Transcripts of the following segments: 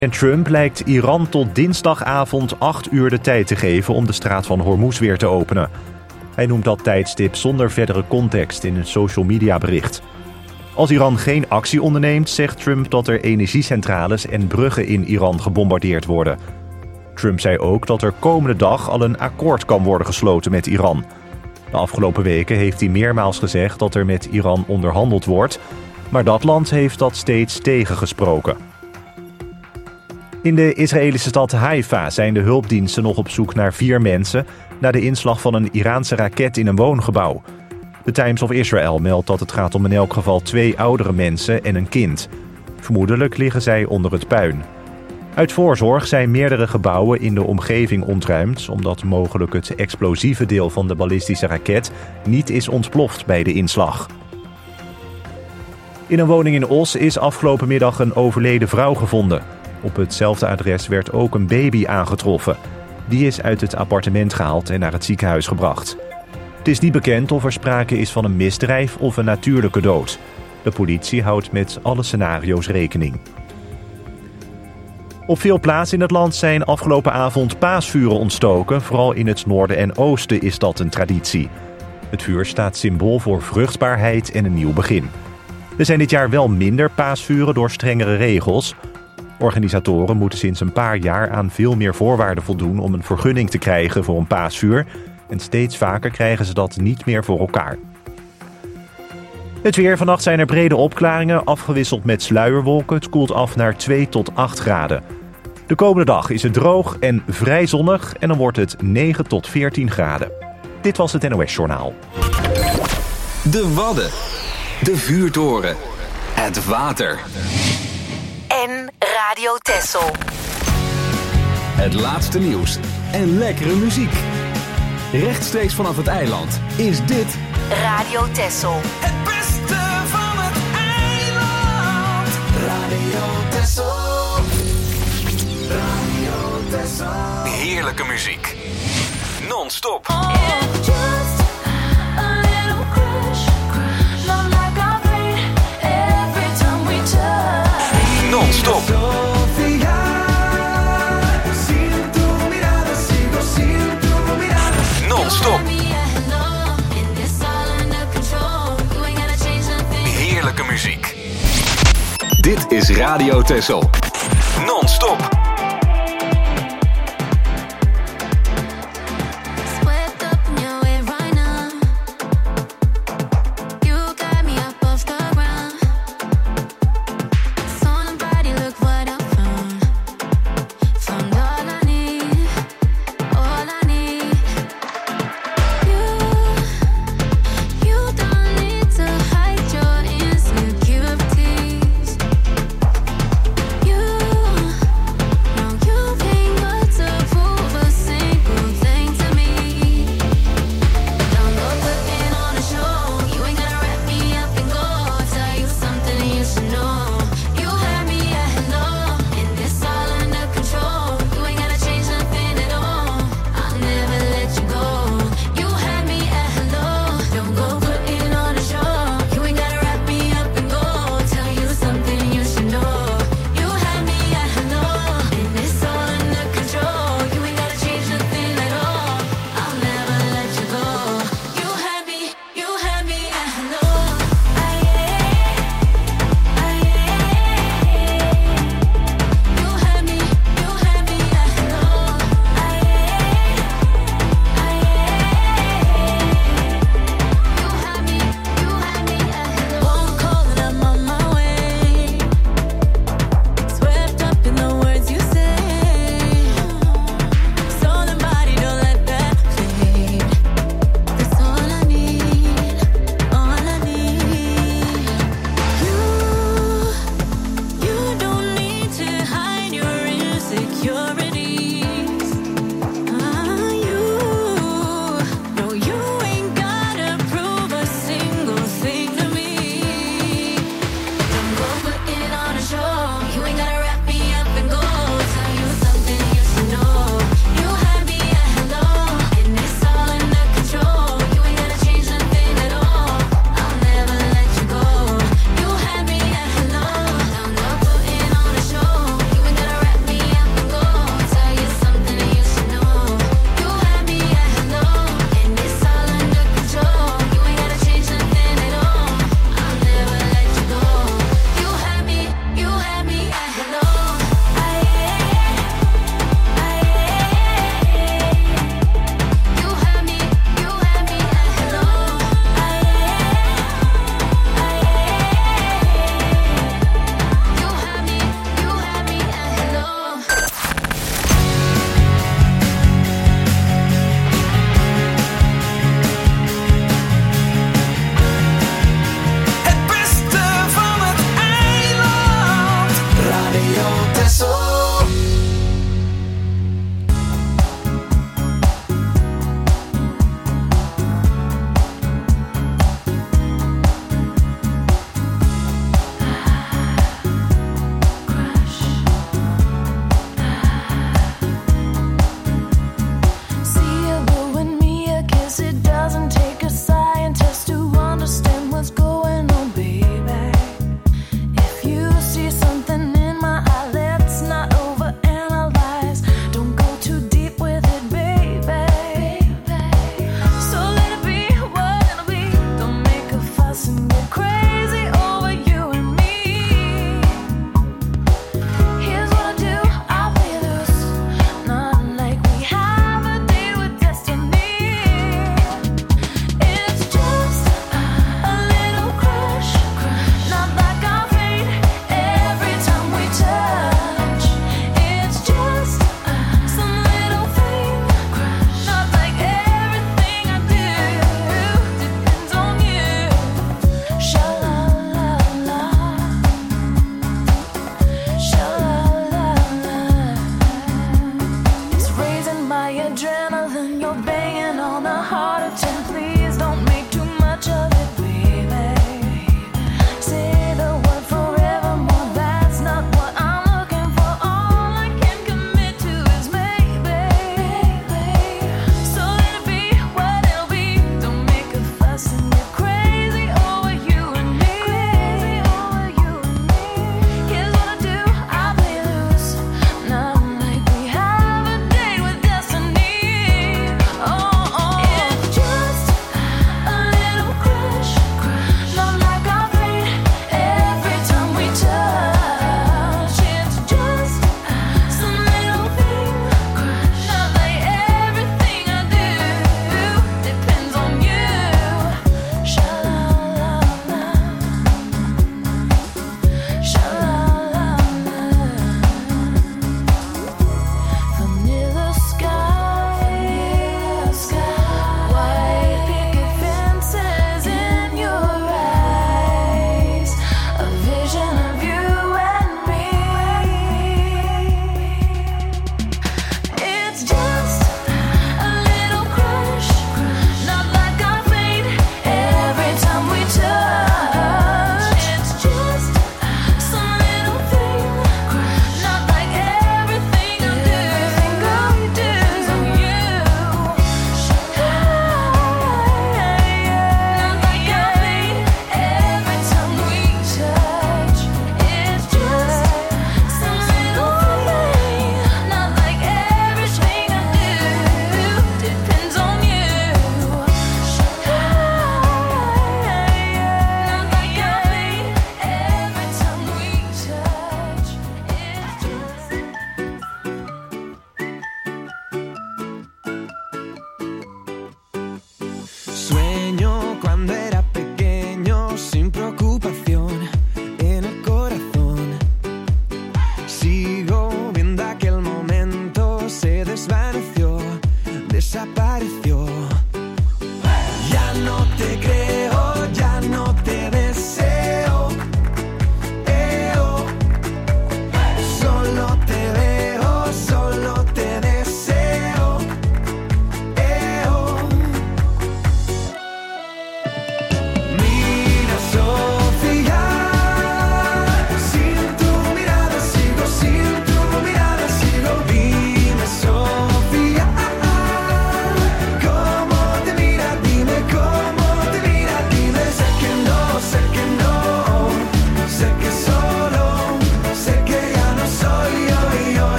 En Trump lijkt Iran tot dinsdagavond 8 uur de tijd te geven om de straat van Hormuz weer te openen. Hij noemt dat tijdstip zonder verdere context in een social media bericht. Als Iran geen actie onderneemt, zegt Trump dat er energiecentrales en bruggen in Iran gebombardeerd worden. Trump zei ook dat er komende dag al een akkoord kan worden gesloten met Iran. De afgelopen weken heeft hij meermaals gezegd dat er met Iran onderhandeld wordt, maar dat land heeft dat steeds tegengesproken. In de Israëlische stad Haifa zijn de hulpdiensten nog op zoek naar 4 mensen na de inslag van een Iraanse raket in een woongebouw. De Times of Israel meldt dat het gaat om in elk geval 2 oudere mensen en een kind. Vermoedelijk liggen zij onder het puin. Uit voorzorg zijn meerdere gebouwen in de omgeving ontruimd, omdat mogelijk het explosieve deel van de ballistische raket niet is ontploft bij de inslag. In een woning in Os is afgelopen middag een overleden vrouw gevonden. Op hetzelfde adres werd ook een baby aangetroffen. Die is uit het appartement gehaald en naar het ziekenhuis gebracht. Het is niet bekend of er sprake is van een misdrijf of een natuurlijke dood. De politie houdt met alle scenario's rekening. Op veel plaatsen in het land zijn afgelopen avond paasvuren ontstoken. Vooral in het noorden en oosten is dat een traditie. Het vuur staat symbool voor vruchtbaarheid en een nieuw begin. Er zijn dit jaar wel minder paasvuren door strengere regels. Organisatoren moeten sinds een paar jaar aan veel meer voorwaarden voldoen om een vergunning te krijgen voor een paasvuur. En steeds vaker krijgen ze dat niet meer voor elkaar. Het weer. Vannacht zijn er brede opklaringen, afgewisseld met sluierwolken. Het koelt af naar 2 tot 8 graden. De komende dag is het droog en vrij zonnig en dan wordt het 9 tot 14 graden. Dit was het NOS Journaal. De Wadden. De vuurtoren. Het water. En Radio Texel. Het laatste nieuws en lekkere muziek. Rechtstreeks vanaf het eiland is dit Radio Texel. Het beste van het eiland. Radio Texel. Radio Texel. heerlijke muziek. Non-stop. Non-stop. Non-stop. Heerlijke muziek. Dit is Radio Texel. Non-stop.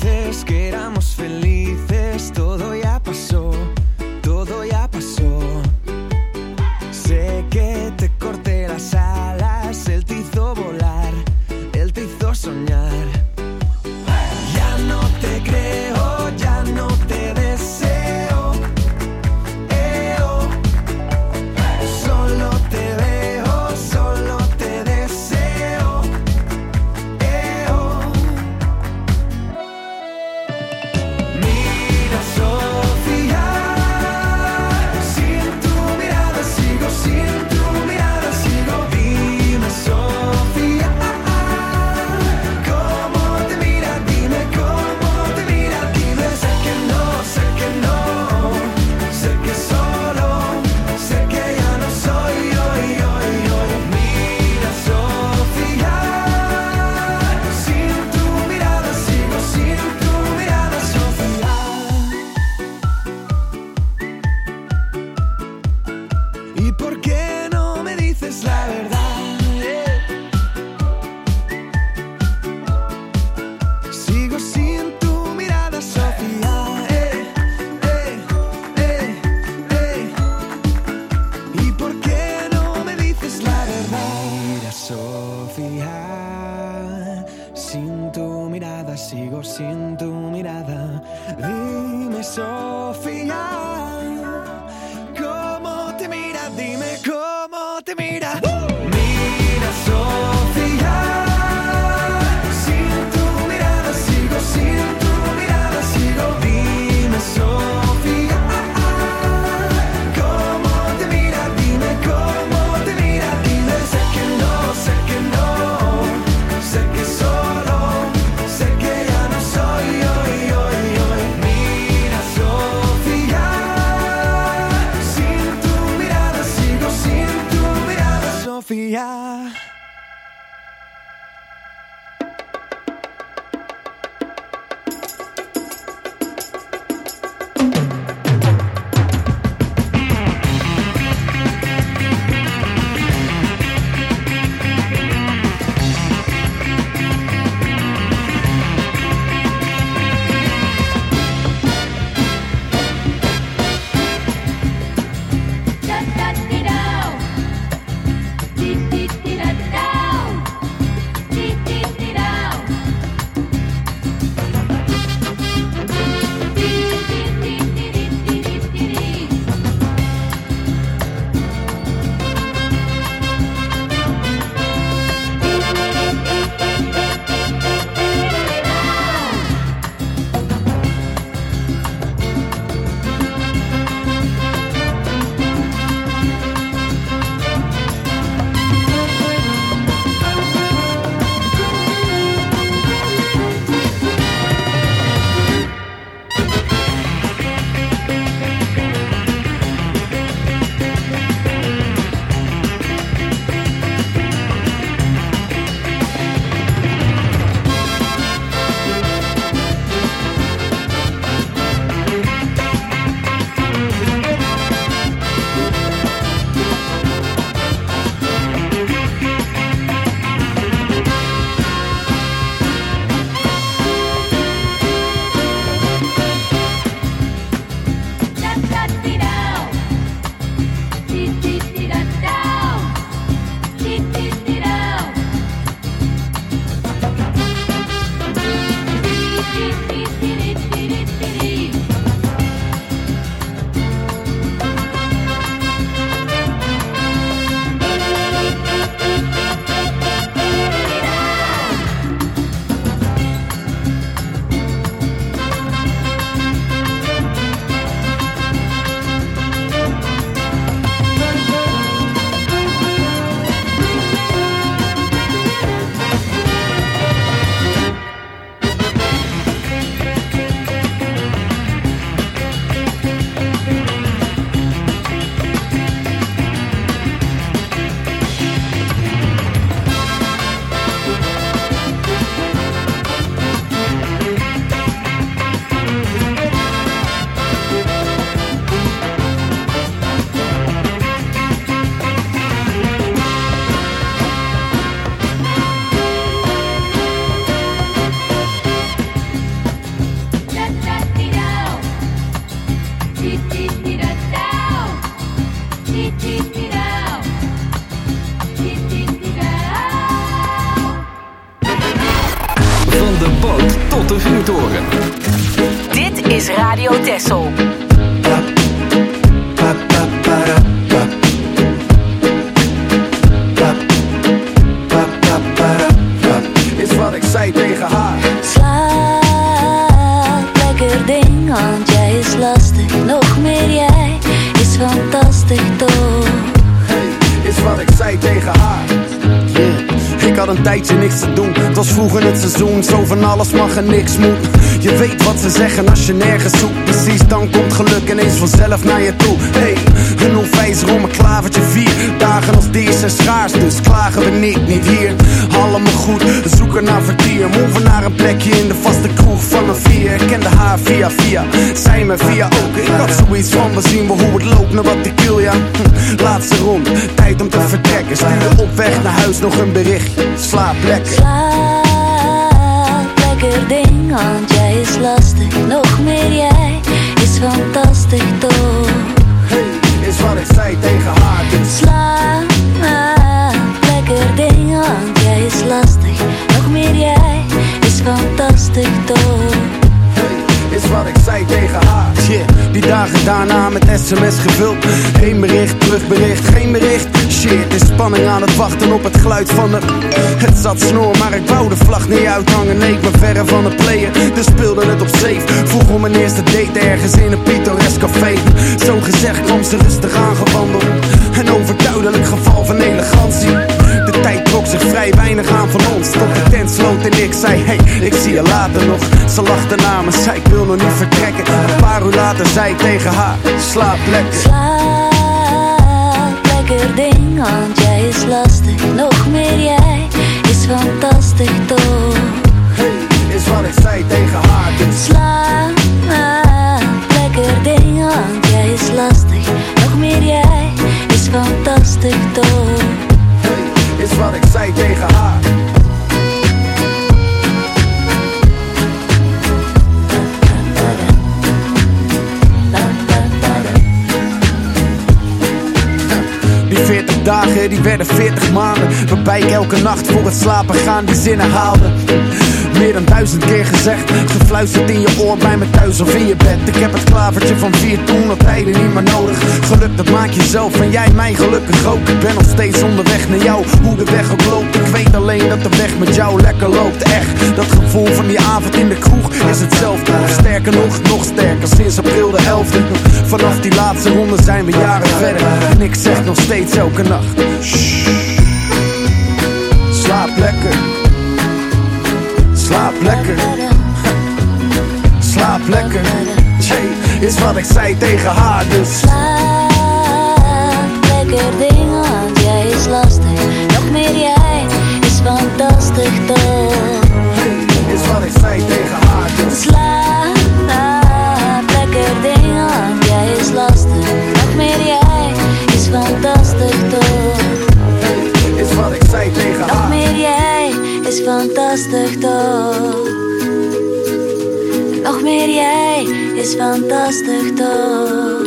dices que éramos felices, todo ya pasó, todo ya pasó. Sé que te corté las alas, él te hizo volar, él te hizo soñar. Ya no te creo, ya no te deseo. Solo te veo, solo te deseo. Mira, Sofía, sin tu mirada sigo, sin tu mirada sigo. Dime, Sofía, ¿cómo te mira? Dime cómo te mira. Dime, sé que no, sé que no, sé que solo, sé que ya no soy hoy. Mira, Sofía, sin tu mirada sigo, sin tu mirada, Sofía. ¿Y por qué no me dices la verdad? Sigo sin tu mirada, Sofía. ¿Y por qué no me dices la verdad? Mira, Sofía, sin tu mirada sigo, sin tu mirada. Dime, Sofía, ¿cómo te mira? Dime cómo te mira. Mira, Sofía, sin tu mirada sigo, sin tu mirada sigo. Dime, Sofía, ¿cómo te mira? Dime cómo te mira. Dime, sé que no, sé que no, sé que solo, sé que ya no soy hoy. Mira, Sofía, sin tu mirada sigo, sin tu mirada, Sofía. Da da dee da, dee dee dee da. tot de vuurtoren. Dit is Radio Texel. Is wat ik zei tegen haar. Slaap, lekker ding, want jij is lastig. Nog meer jij is fantastisch toch. Hey, is wat ik zei tegen haar. Ik had een tijdje niks te doen. Het was vroeger het seizoen, zo van alles mag en niks moet. Je weet wat ze zeggen als je nergens zoekt. Precies, dan komt geluk ineens vanzelf naar je toe. Hey, een onwijzer om een klavertje 4 dagen als deze zijn schaars, dus klagen we niet hier. Allemaal goed, zoeken naar vertier. Move naar een plekje in de vaste kroeg van een 4. Ik kende haar via, zij me via ook. Ik had zoiets van, we zien wel hoe het loopt, naar wat ik wil, ja. Laatste rond, tijd om te vertrekken. Stuurde op weg naar huis nog een berichtje. Slaap lekker. Slaap, lekker ding, want jij is lastig. Nog meer jij is fantastisch toch. Hey, is wat ik zei tegen haar, dus. Slaap, lekker ding, want jij is lastig. Nog meer jij is fantastisch toch. Is wat ik zei tegen haar. Yeah, die dagen daarna met sms gevuld. Heen bericht, terugbericht, geen bericht. Shit, is spanning aan het wachten op het geluid van de... Het zat snor, maar ik wou de vlag niet uithangen. Nee, ik ben verre van het playen, dus speelde het op safe. Vroeg om mijn eerste date ergens in een pittoresk café. Zo gezegd kwam ze rustig aangewandeld. Een overduidelijk geval van elegantie. De tijd trok zich vrij weinig aan van ons. Tot de tent sloot en ik zei, hey, ik zie je later nog. Ze lachte na me, zei ik wil nog niet vertrekken. Een paar uur later zei ik tegen haar, slaap lekker. Slaap, lekker ding, want jij is lastig. Nog meer jij is fantastisch toch. Hey, is wat ik zei tegen haar, dus. Slaap, lekker ding, want jij is lastig. Nog meer jij is fantastisch toch. Hey, is wat ik zei tegen haar. Die 40 dagen, die werden 40 maanden. Waarbij ik elke nacht voor het slapen gaan die zinnen haalde. Meer dan 1000 keer gezegd, gefluisterd in je oor bij me thuis of in je bed. Ik heb het klavertje van 4 toen al tijden niet meer nodig. Geluk dat maak je zelf en jij mij gelukkig ook. Ik ben nog steeds onderweg naar jou, hoe de weg ook loopt. Ik weet alleen dat de weg met jou lekker loopt. Echt, dat gevoel van die avond in de kroeg is hetzelfde. Sterker nog sterker, sinds april de 11e. Vanaf die laatste ronde zijn we jaren verder. En ik zeg nog steeds elke nacht, shh, slaap lekker. Slaap lekker, slaap lekker. Jay, is wat ik zei tegen haar, dus. Slaap, lekker ding, want jij is lastig. Nog meer jij is fantastisch toch. Hey, is wat ik zei tegen haar, dus. Slaap, lekker ding, want jij is lastig. Nog meer jij is fantastisch toch. Hey, is wat ik zei tegen haar. Nog meer jij is fantastisch toch. Nog meer jij is fantastisch toch.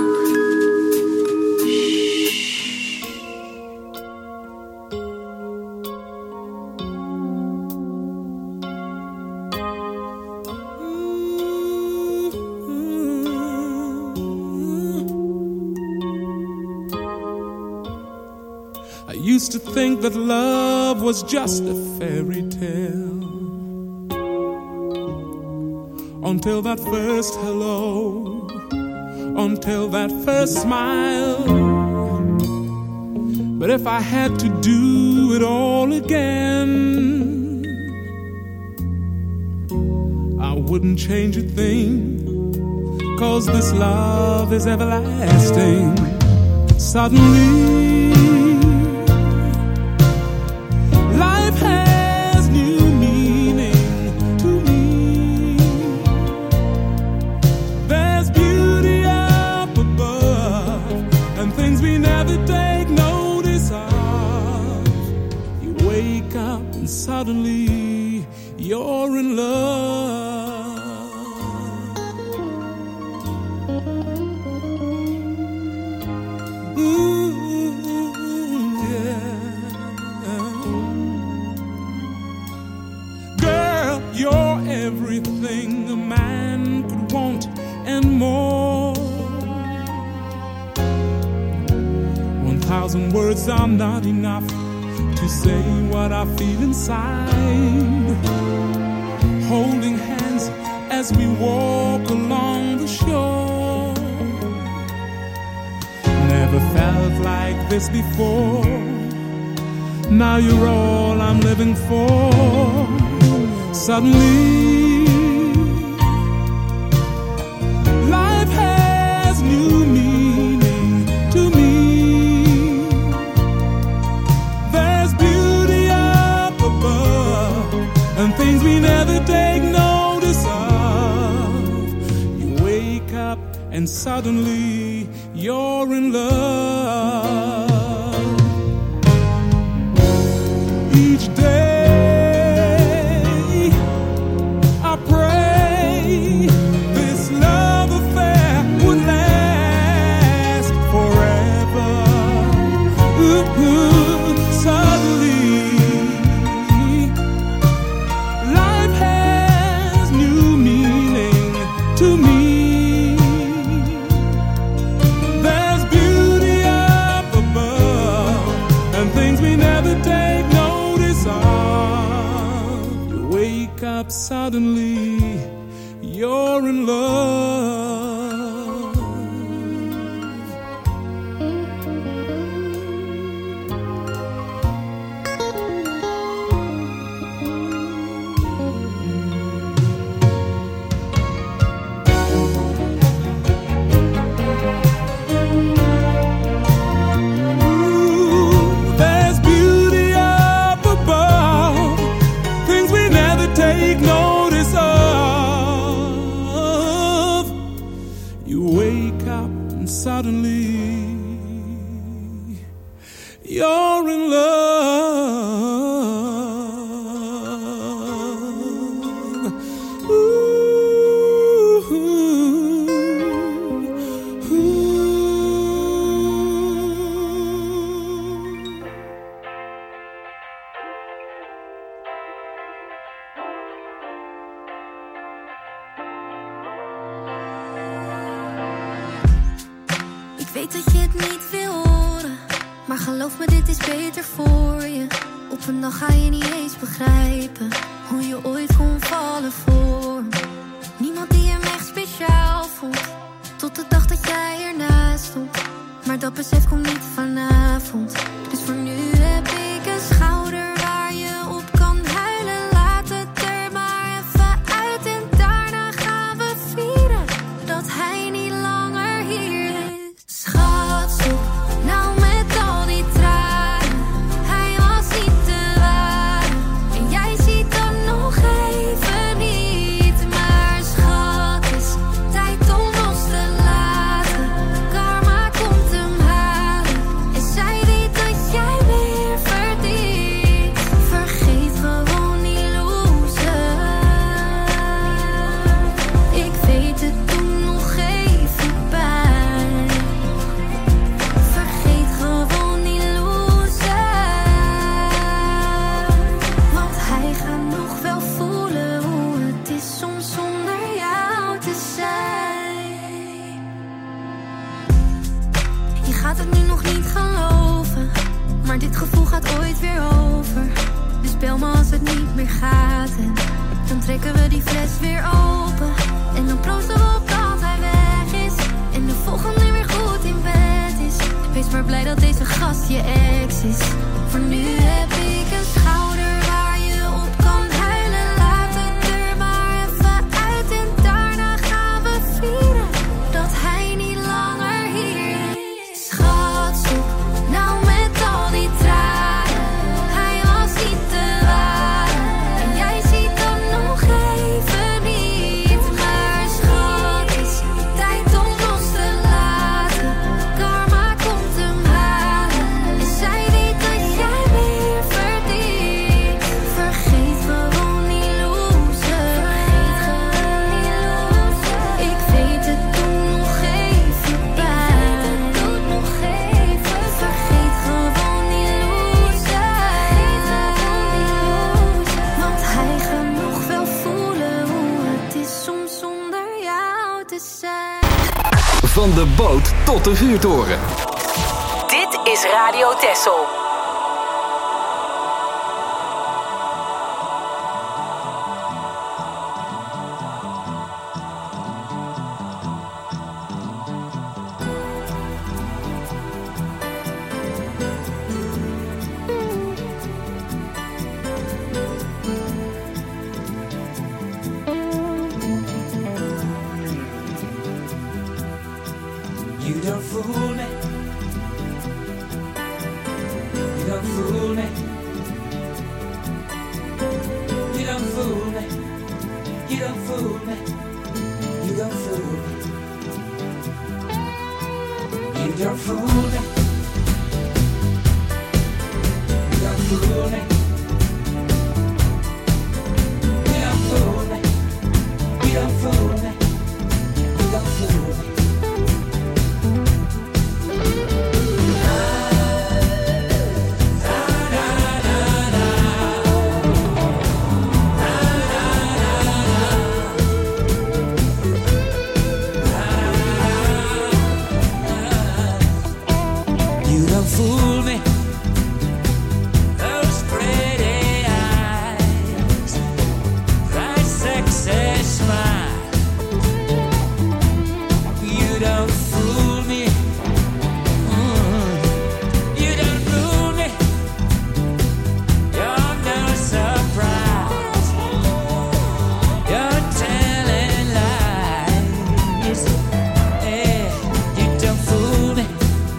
I used to think that love was just a fairy tale, until that first hello, until that first smile. But if I had to do it all again, I wouldn't change a thing, 'cause this love is everlasting. Suddenly suddenly you're in love. Ooh. everything a man could want and more. 1,000 words are not enough to say what I feel inside. Holding hands as we walk along the shore. Never felt like this before. Now you're all I'm living for. Suddenly, life has new meaning to me. There's beauty up above and things we never take notice of. You wake up and suddenly you're in love. Each day I pray this love affair would last forever. Suddenly life has new meaning to me. There's beauty up above and things we never take notice of. You wake up suddenly, you're in love. There's beauty up above, things we never take notice of. You wake up and suddenly you're in love. Ik weet dat je het niet wil horen, maar geloof me, dit is beter voor je. Op een dag ga je niet eens begrijpen hoe je ooit kon vallen voor me. Niemand die hem echt speciaal vond, tot de dag dat jij ernaast stond. Maar dat besef komt niet vanavond. Dus voor nu heb ik een schouder waar je op kan huilen. Laat het er maar even uit en daarna gaan we vieren dat hij niet langer hier is. Schat, zoek nou met al die tranen. Hij was niet te waar en jij ziet dan nog even niet. Maar schat, is tijd om los te laten. Karma komt hem halen en zij weet dat jij meer verdient. Vergeet gewoon die loser. Ik weet het, doe nog even pijn. Vergeet gewoon die loser. Want hij gaat nog wel voelen hoe het is soms zonder jou te zijn. Je gaat het nu nog niet geloven, maar dit gevoel gaat ooit weer over. Dus bel me als het niet meer gaat en dan trekken we die fles weer open. En dan proosten we op dat hij weg is en de volgende weer goed in bed is. Wees maar blij dat deze gast je ex is. Voor nu heb ik een schouder waar je op kan huilen. Laat het er maar even uit en daarna gaan we vieren dat hij niet langer hier is. Schat, zoek nou met al die tranen. Hij was niet te waar en jij ziet dan nog even niet. Maar schat, is tijd om los te laten. Karma komt hem halen en zij weet dat jij weer Van de boot tot de vuurtoren. Dit is Radio Texel. You don't fool me. You don't fool me. You don't fool me. You don't fool me. You don't fool me. You don't fool me. You don't fool me. You don't fool me. You don't fool me. You don't fool me. Fool me. Those pretty eyes, that sexy smile. You don't fool me. You don't fool me. You're no surprise. You're telling lies. Yeah, you don't fool me.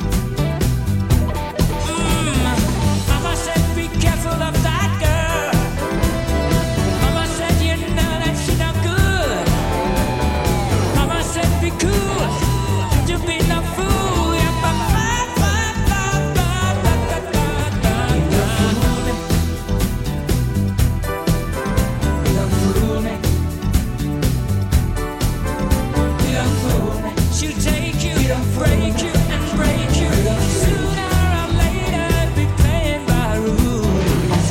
Mama said be careful of that girl. Mama said you know that she no good. Mama said be cool, you be no fool. Yeah, ba ba ba ba ba ba ba ba. You don't fool me. You don't fool me. You don't fool me. She'll take you, break you, and break you. Sooner or later, be playing by rules.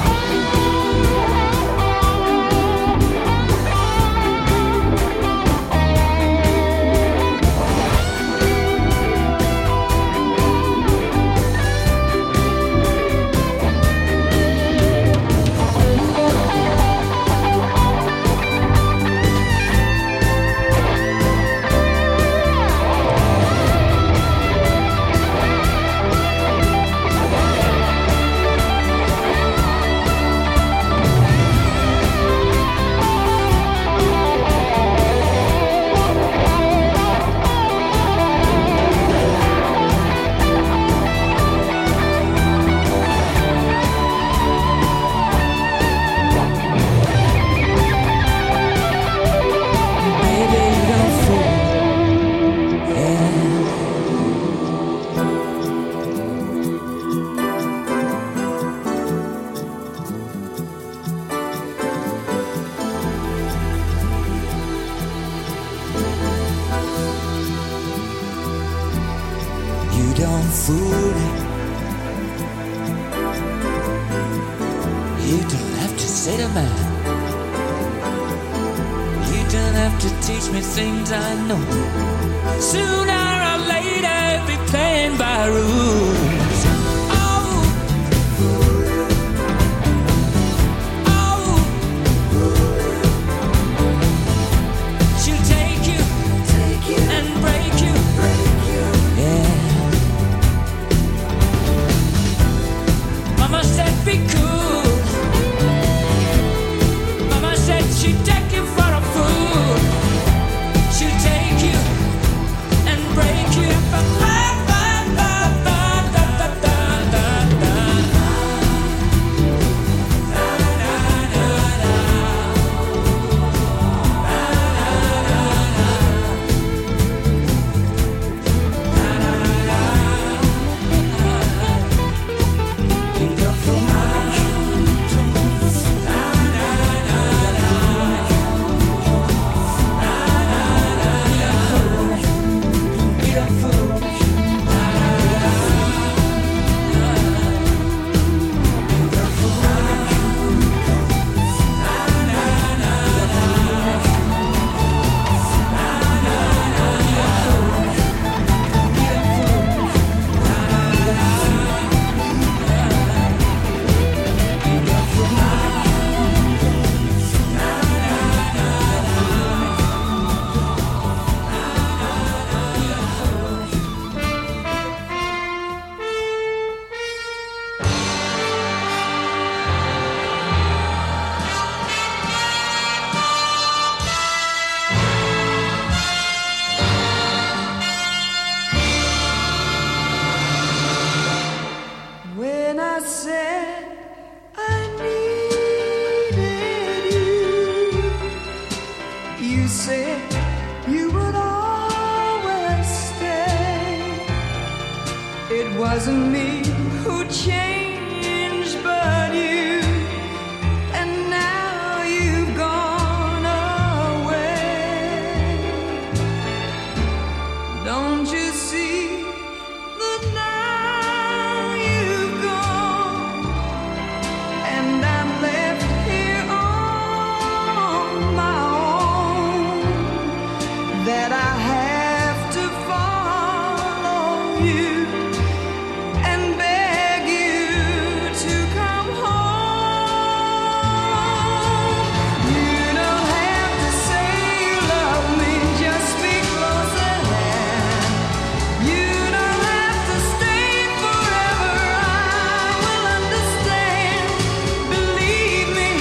Baby, you don't fool. Yeah. You don't fool me. You don't have to say to man. You don't have to teach me things I know. Sooner or later, be playing by rules. Oh, oh, she'll take you, and break you. Yeah. Mama said be cool. Mama said she'd take you for a fool. She'll take you and break you. Ba, ba, ba, ba, ba, ba. You said you would always stay. It wasn't me who changed, but you. And now you've gone away. Don't you see that now you've gone, and I'm left here on my own, that I have to follow you and beg you to come home. You don't have to say you love me, just speak close at hand. You don't have to stay forever, I will understand. Believe me,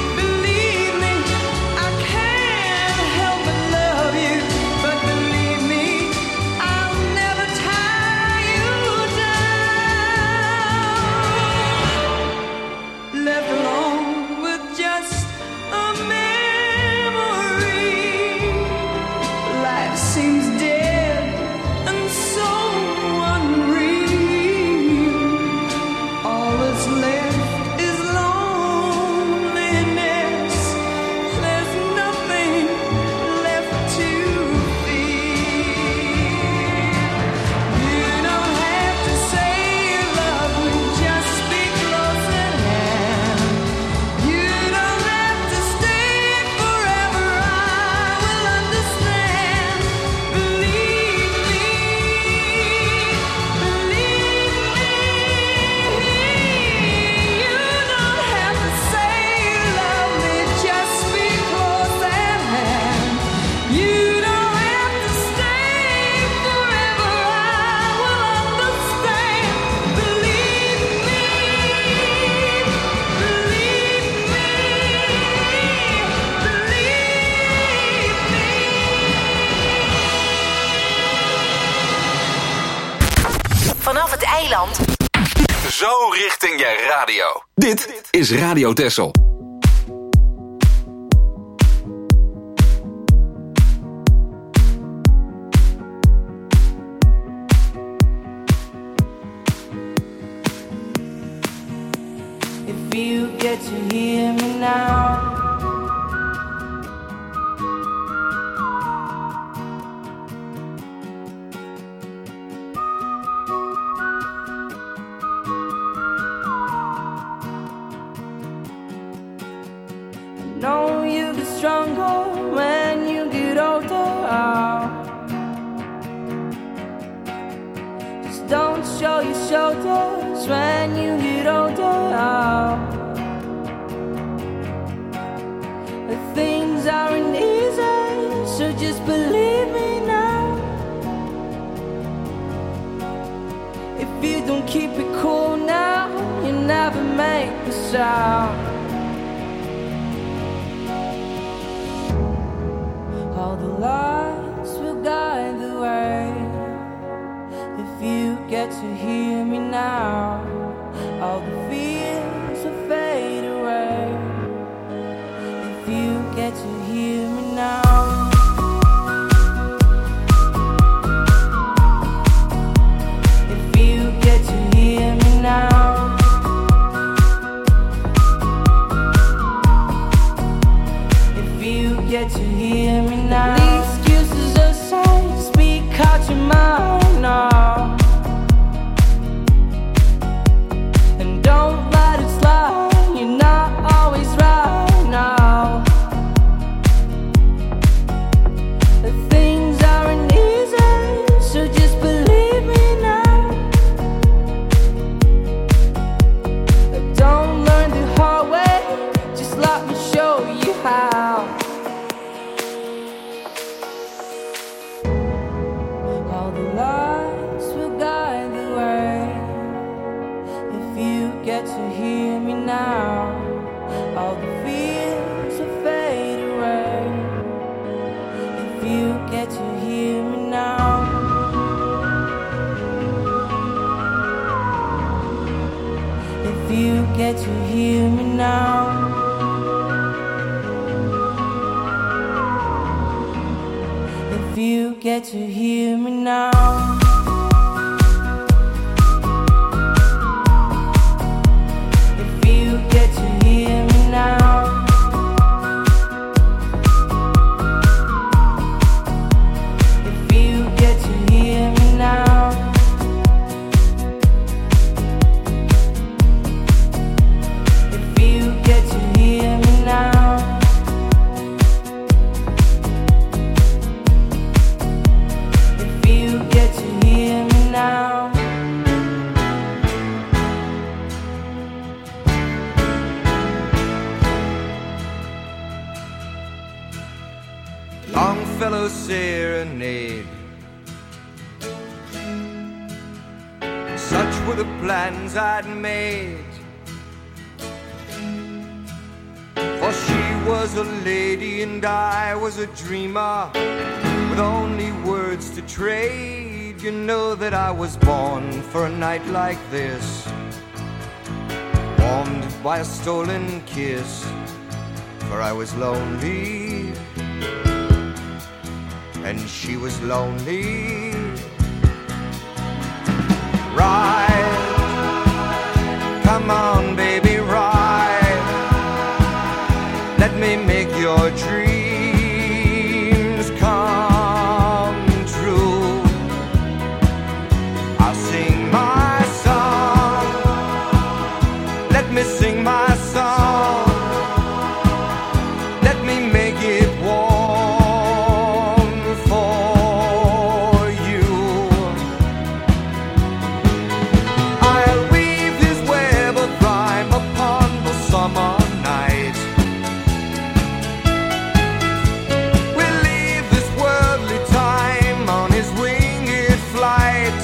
I can't help but love you. But believe me, I'll never tie you down. Left alone with just a memory. Life seems dead and so unreal. All that's left is loneliness. There's nothing left to feel. You don't have to say you love me, just speak close at hand. You don't have to stay forever, I will understand. Believe me, you don't have to say you love me, just speak close at hand. You don't have to stay forever, I will understand. Believe me, Vanaf het eiland. Zo richting je radio. Dit is Radio Texel. if you get to hear me now. I know you get stronger when you get older. Just don't show your shoulders when you get older. The things aren't easy, so just believe me now. If you don't keep it cool now, you never make the sound. All the lights will guide the way. If you get to hear me now, all the fears will fade away. If you get to hear me now. If you get to hear me now. If you get to hear me now. The excuses aside, speak out your mind now. And don't let it slide, you're not always right now. The things aren't easy, so just believe me now. Don't learn the hard way, just let me show you how. All the lights will guide the way. If you get to hear me now, all the fears will fade away. If you get to hear me now. If you get to hear me now. get to hear me now. If you get to hear me now. If you get to hear me now. If you get to hear me now. Get to hear me now. Longfellow serenade. Such were the plans I'd made. For she was a lady and I was a dreamer with only words to trade. You know that I was born for a night like this, warmed by a stolen kiss. For I was lonely and she was lonely. Ride, come on baby, ride. Let me make your dreams come true. I'll sing my song. Let me sing my song. Let me make it warm for you. I'll weave this web of rhyme upon the summer night. We'll leave this worldly time on his winged flight.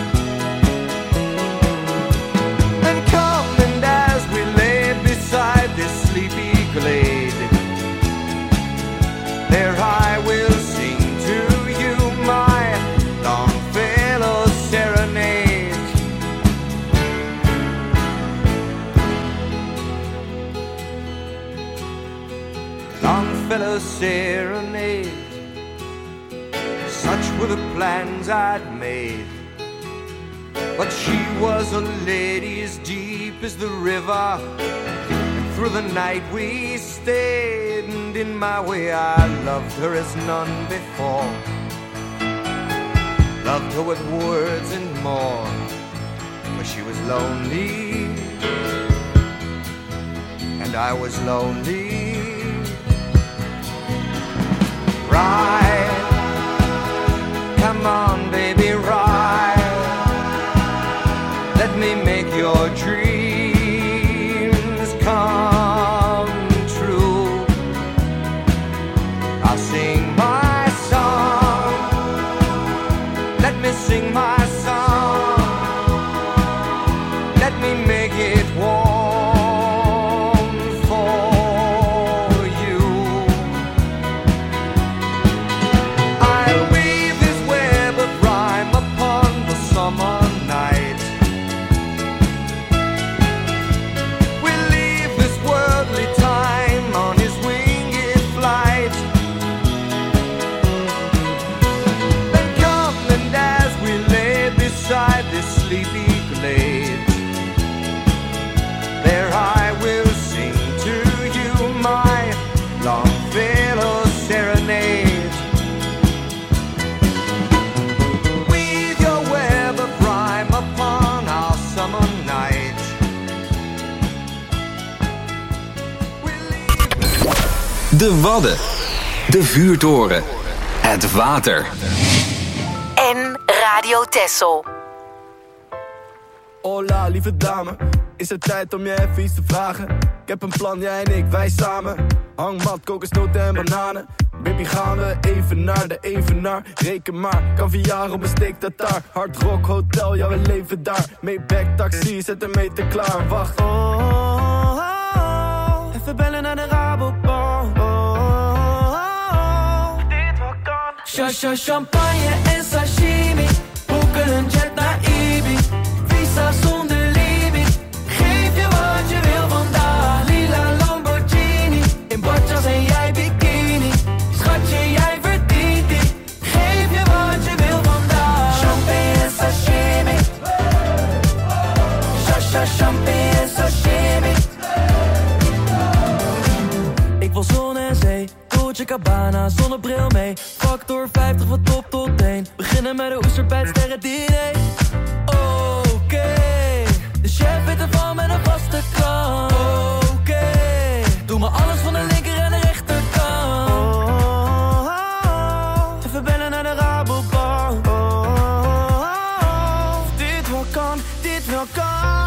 And come and as we lay beside this sleepy glade, there I will sing to you my Longfellow serenade. Longfellow serenade. Such were the plans I'd made. But she was a lady as deep as the river. And through the night we stayed, and in my way I loved her as none before. Loved her with words and more. For she was lonely and I was lonely. Ride, come on baby, ride. Let me make your dreams come true. I'll sing my song. Let me sing my song. Let me make it warm for you. I'll weave this web of rhyme upon the summer night. We'll leave this worldly time on his winged flight. Then come and as we lay beside this sleepy glade, there I will sing to you my Longfellow serenade. Weave your web of rhyme upon our summer night. We'll leave De Wadden. De Vuurtoren. Het water. En Radio Texel. Hola, lieve dame, is het tijd om je even iets te vragen? Ik heb een plan, jij en ik, wij samen. Hangmat, kokosnoten en bananen. Baby, gaan we even naar de evenaar. Reken maar, caviar op een steak tartaar. Hard rock hotel, ja we leven daar. Maybach taxi, zet een meter klaar. Wacht, even bellen naar de Rabobank. Shasha, champagne en sashimi. Boeken een jet naar Ibi. Visa zonder limiet. Geef je wat je wil vandaag. Lila Lamborghini. In badjas en jij bikini. Schatje, jij verdient die. Geef je wat mee. Factor 50 van top tot teen. Beginnen met een oester bij het sterrendiner. Oké, de chef weet ervan met een vaste krant. Oké, doe maar alles van de linker en de rechterkant. Even bellen naar de Rabobank. Dit wel kan, dit wel kan.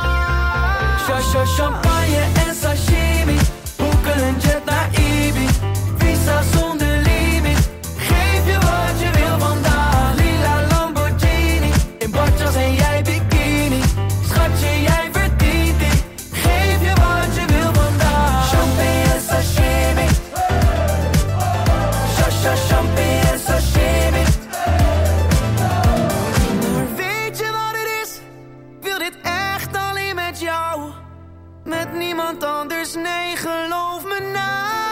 Champagne en sashimi. Boeken een jet naar Ibi. Visa zonder limiet. Geef je wat je wil vandaag. Lila Lamborghini. In badjas en jij bikini. Schatje, jij verdient die. Geef je wat je wil vandaag. Champagne en sashimi. Champagne en sashimi. Maar weet je wat het is? Wil dit echt alleen met jou? Met niemand anders, nee, geloof me nou.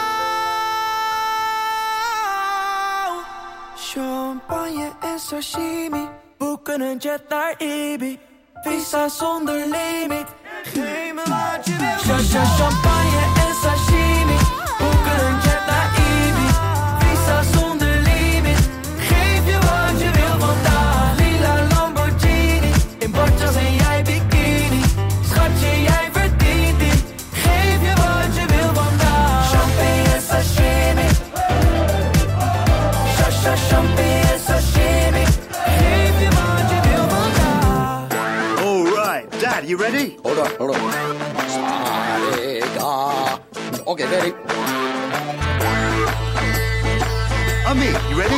Champagne en sashimi. Boeken een jet naar Ibi. Visa zonder limiet. Geef me wat je wil. Champagne en sashimi. Boeken een jet naar Ibi. Visa zonder limiet. Geef je wat je wil vandaag. Lila Lamborghini. In badjas en jij bikini. Schatje, jij verdient die. Geef je wat je wil vandaag. Champagne en sashimi. Champagne en sashimi. Geef je wat je wil vandaag. Alright, Dad, you ready? Hold on. Okay, ready. Ami, you ready?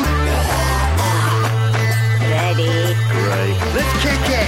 Ready. Great. Let's kick it.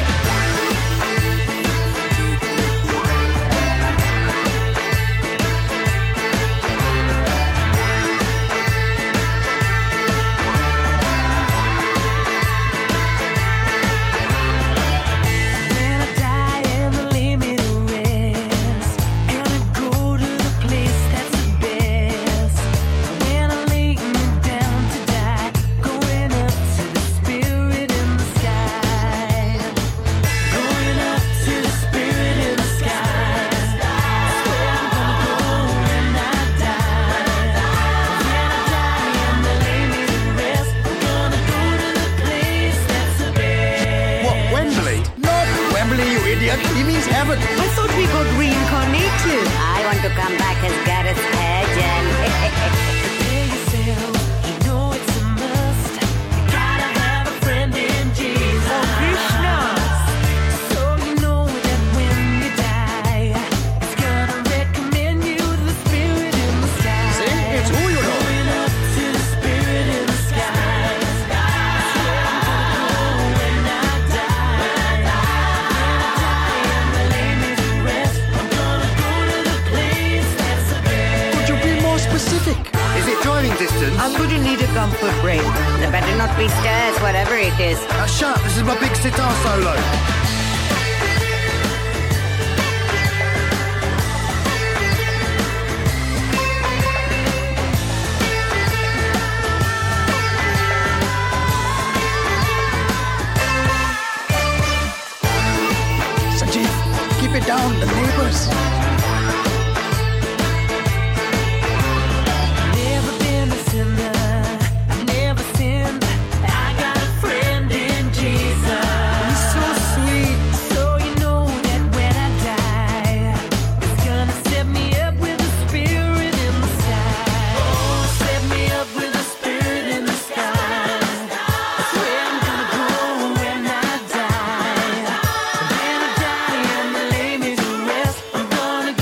He means heaven. I thought we got reincarnated. I want to come back as Gareth Hedgen. Prepare yourself, you know it's a must. You gotta have a friend in Jesus. Oh, Krishna. So you know that when you die, it's gonna recommend you to the spirit in the sky. See, it's who you know. Going up to the spirit in the sky. Is it driving distance? I'm going to need a comfort break. There better not be stairs, whatever it is. Shut up, this is my big sitar solo. Sanjeev, keep it down, the neighbors. Gonna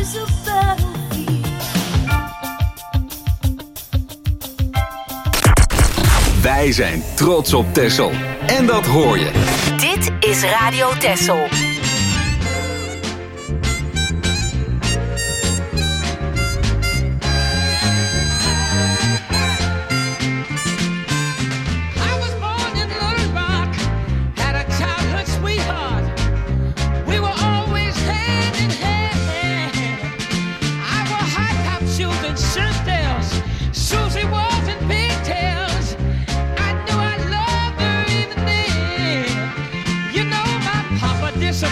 is a battlefield. Wij zijn trots op Texel. En dat hoor je. Dit is Radio Texel. Disappeared.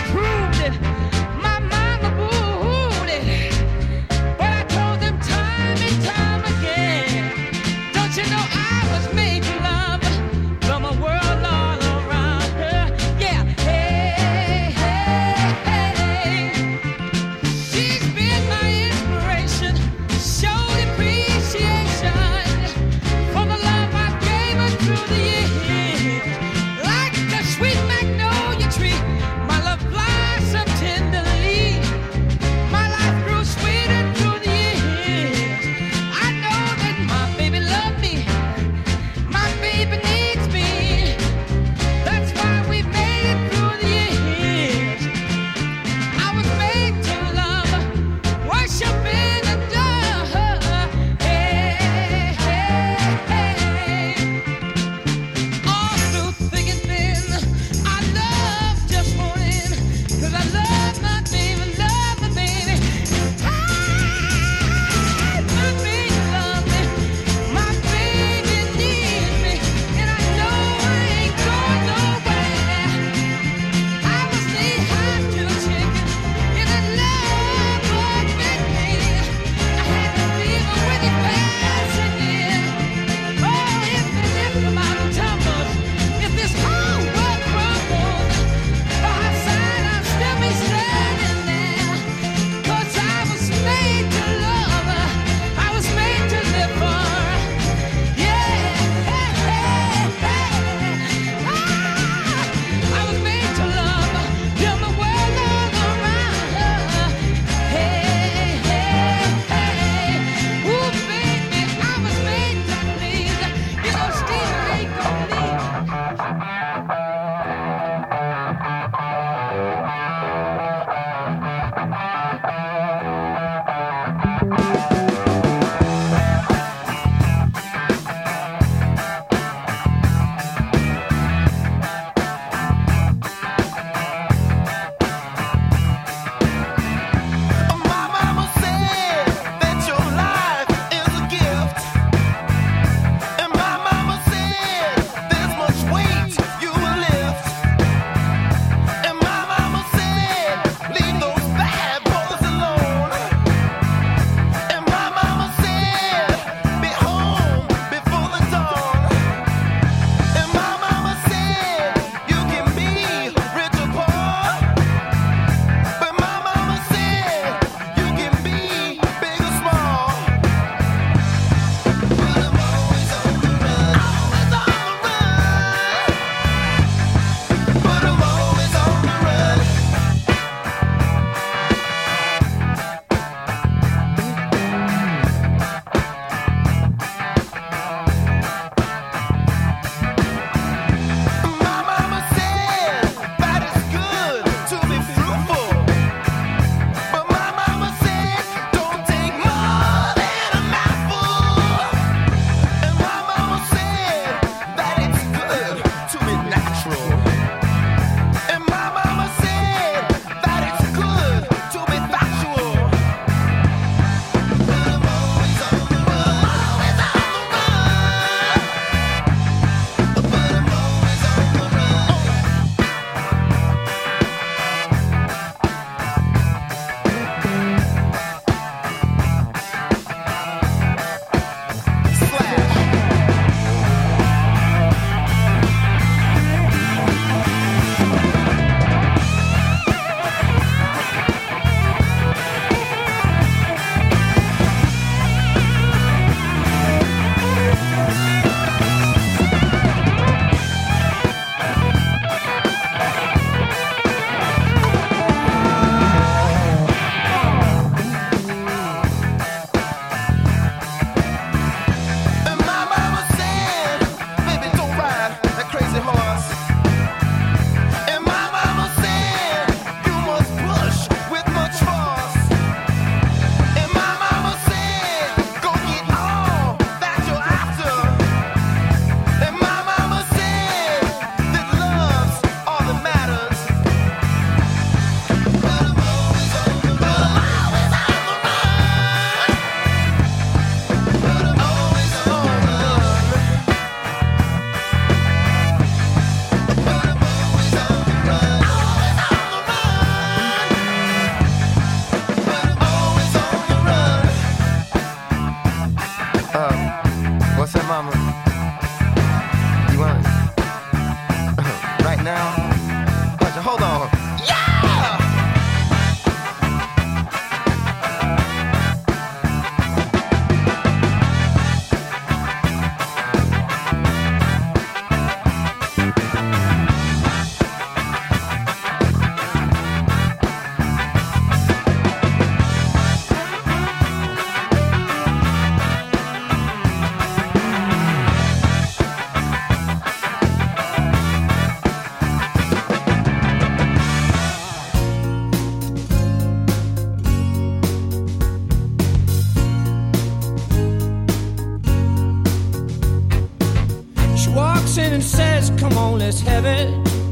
just heavy.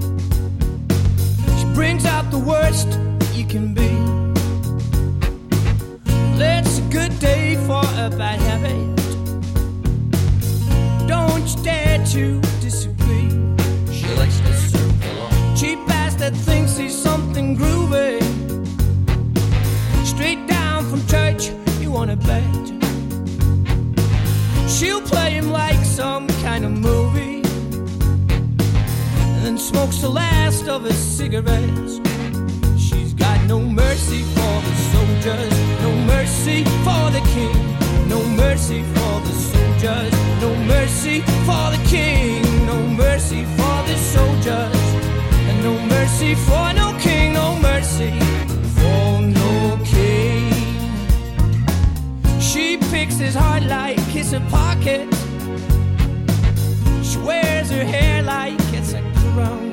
She brings out the worst you can be. It's a good day for a bad habit. Don't you dare to disagree. She likes to surf along. Cheap ass that thinks he's something groovy. Straight down from church, you wanna bet. She'll play him like some kind of movie, and then smokes the last of his cigarettes. She's got no mercy for the soldiers, no mercy for the king, no mercy for the soldiers, no mercy for the king, no mercy for the soldiers, and no mercy for no king, no mercy for no king. She picks his heart like it's a pocket. She wears her hair like it's a crown.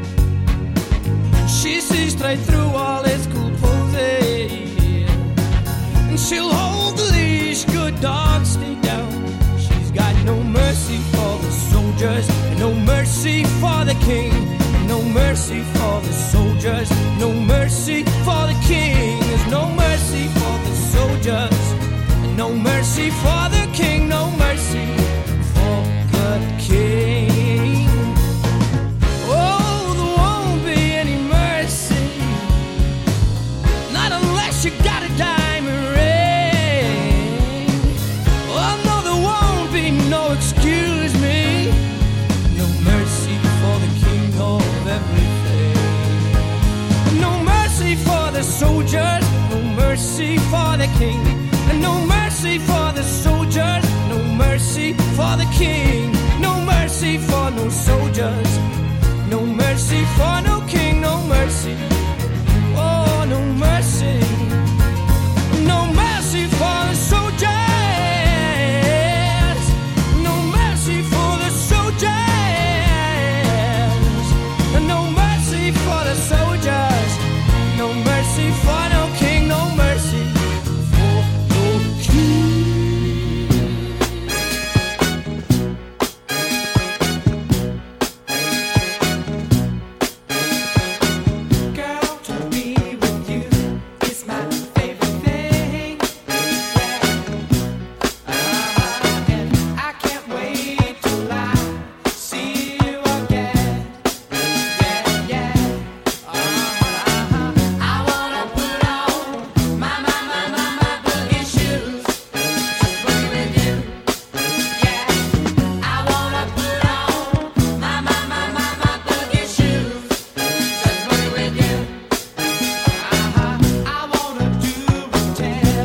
She sees straight through all his cool poses, and she'll hold the leash, good dog, stay down. She's got no mercy for the soldiers, no mercy for the king, no mercy for the soldiers, no mercy for the king. There's no mercy for the soldiers, no mercy for the king, no mercy for the king. Oh, there won't be any mercy, not unless you got a diamond ring. Oh no, there won't be no excuse me, no mercy for the king of everything. No mercy for the soldiers, no mercy for the king, and no mercy for the soldiers, no mercy for the king, no mercy for no soldiers, no mercy for no king, no mercy